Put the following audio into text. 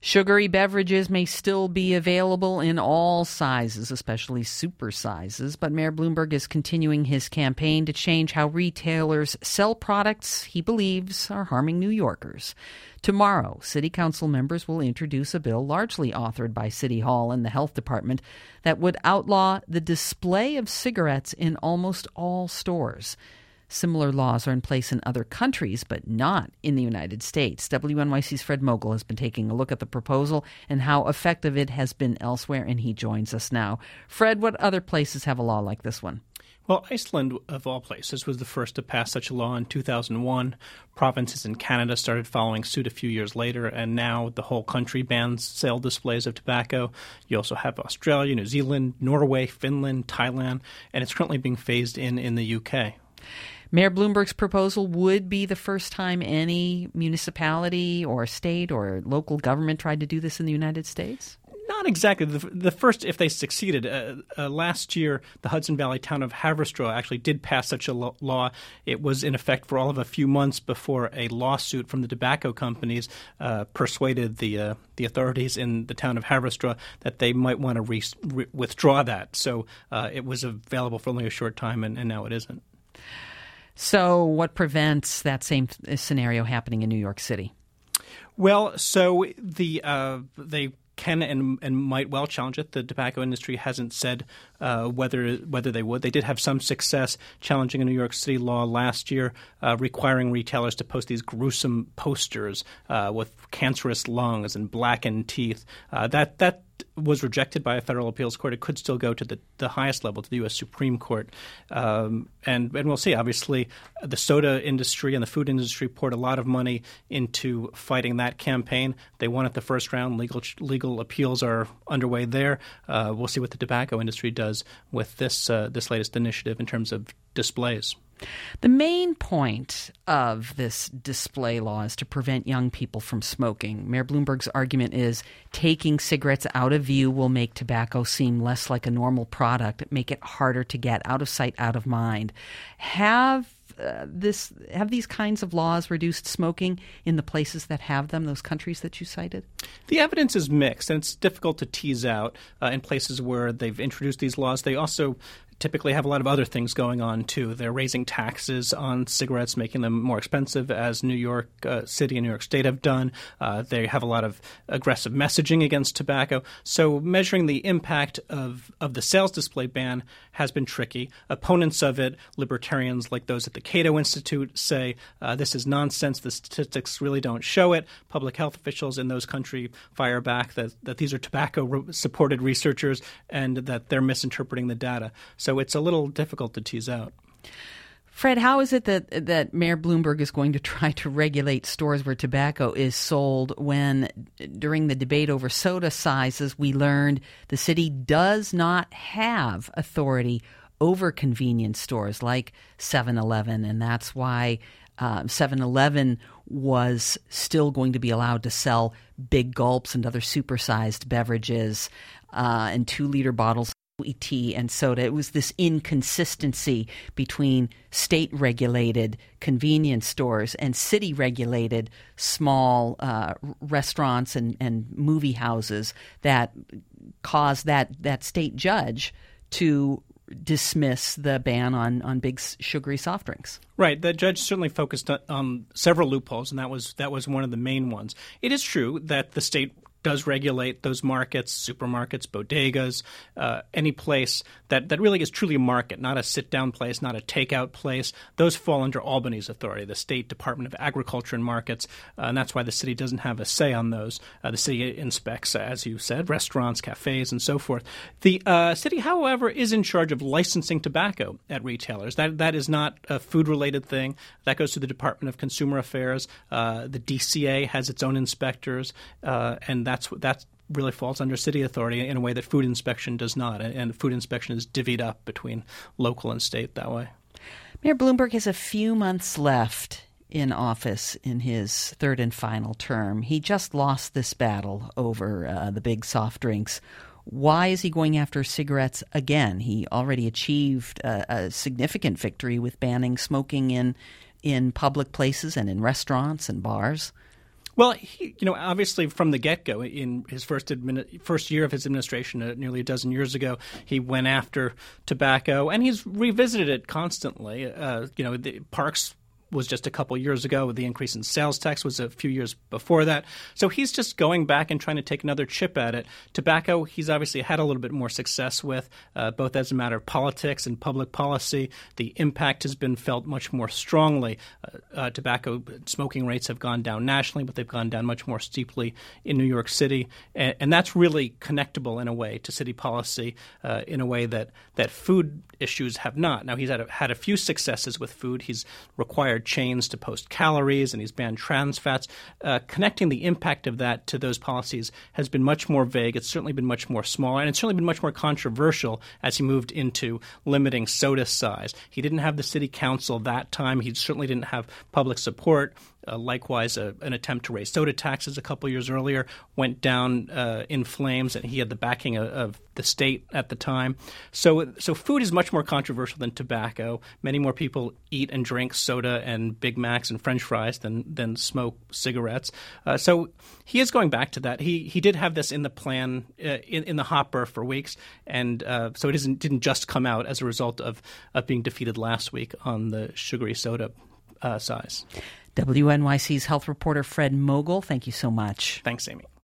Sugary beverages may still be available in all sizes, especially super sizes, but Mayor Bloomberg is continuing his campaign to change how retailers sell products he believes are harming New Yorkers. Tomorrow, City Council members will introduce a bill largely authored by City Hall and the Health Department that would outlaw the display of cigarettes in almost all stores. Similar laws are in place in other countries, but not in the United States. WNYC's Fred Mogul has been taking a look at the proposal and how effective it has been elsewhere, and he joins us now. Fred, what other places have a law like this one? Well, Iceland, of all places, was the first to pass such a law in 2001. Provinces in Canada started following suit a few years later, and now the whole country bans sale displays of tobacco. You also have Australia, New Zealand, Norway, Finland, Thailand, and it's currently being phased in the UK. Mayor Bloomberg's proposal would be the first time any municipality or state or local government tried to do this in the United States? Not exactly. The first, if they succeeded. Last year, the Hudson Valley town of Haverstraw actually did pass such a law. It was in effect for all of a few months before a lawsuit from the tobacco companies persuaded the authorities in the town of Haverstraw that they might want to withdraw that. So it was available for only a short time, and now it isn't. So what prevents that same scenario happening in New York City? Well, so they can and might well challenge it. The tobacco industry hasn't said whether they would. They did have some success challenging a New York City law last year requiring retailers to post these gruesome posters with cancerous lungs and blackened teeth. That was rejected by a federal appeals court. It could still go to the highest level, to the U.S. Supreme Court. And we'll see. Obviously, the soda industry and the food industry poured a lot of money into fighting that campaign. They won at the first round. Legal appeals are underway there. We'll see what the tobacco industry does with this latest initiative in terms of displays. The main point of this display law is to prevent young people from smoking. Mayor Bloomberg's argument is taking cigarettes out of view will make tobacco seem less like a normal product, make it harder to get, out of sight, out of mind. Have these kinds of laws reduced smoking in the places that have them, those countries that you cited? The evidence is mixed, and it's difficult to tease out in places where they've introduced these laws. They also typically have a lot of other things going on, too. They're raising taxes on cigarettes, making them more expensive, as New York City and New York State have done. They have a lot of aggressive messaging against tobacco. So measuring the impact of the sales display ban has been tricky. Opponents of it, libertarians like those at the Cato Institute, say this is nonsense. The statistics really don't show it. Public health officials in those countries fire back that these are tobacco-supported researchers and that they're misinterpreting the data. So it's a little difficult to tease out. Fred, how is it that Mayor Bloomberg is going to try to regulate stores where tobacco is sold when, during the debate over soda sizes, we learned the city does not have authority over convenience stores like 7-Eleven, and that's why 7-Eleven was still going to be allowed to sell big gulps and other supersized beverages and 2-liter bottles tea and soda. It was this inconsistency between state-regulated convenience stores and city-regulated small restaurants and movie houses that caused that state judge to dismiss the ban on big sugary soft drinks. Right. The judge certainly focused on several loopholes, and that was one of the main ones. It is true that the state does regulate those markets, supermarkets, bodegas, any place that really is truly a market, not a sit-down place, not a takeout place. Those fall under Albany's authority, the State Department of Agriculture and Markets, and that's why the city doesn't have a say on those. The city inspects, as you said, restaurants, cafes, and so forth. The city, however, is in charge of licensing tobacco at retailers. That is not a food-related thing. That goes to the Department of Consumer Affairs. The DCA has its own inspectors, and that really falls under city authority in a way that food inspection does not. And food inspection is divvied up between local and state that way. Mayor Bloomberg has a few months left in office in his third and final term. He just lost this battle over the big soft drinks. Why is he going after cigarettes again? He already achieved a significant victory with banning smoking in public places and in restaurants and bars. Well, obviously from the get-go, in his first year of his administration, nearly a dozen years ago, he went after tobacco, and he's revisited it constantly. The Parks was just a couple years ago. The increase in sales tax was a few years before that. So he's just going back and trying to take another chip at it. Tobacco, he's obviously had a little bit more success with, both as a matter of politics and public policy. The impact has been felt much more strongly. Tobacco smoking rates have gone down nationally, but they've gone down much more steeply in New York City. And that's really connectable in a way to city policy in a way that food issues have not. Now, he's had a few successes with food. He's required chains to post calories, and he's banned trans fats. Connecting the impact of that to those policies has been much more vague. It's certainly been much more smaller, and it's certainly been much more controversial as he moved into limiting soda size. He didn't have the city council that time. He certainly didn't have public support. Likewise, an attempt to raise soda taxes a couple years earlier went down in flames, and he had the backing of the state at the time. So food is much more controversial than tobacco. Many more people eat and drink soda and Big Macs and French fries than smoke cigarettes. So he is going back to that. He did have this in the plan, in the hopper for weeks, and so it didn't just come out as a result of being defeated last week on the sugary soda size. WNYC's health reporter Fred Mogul, thank you so much. Thanks, Amy.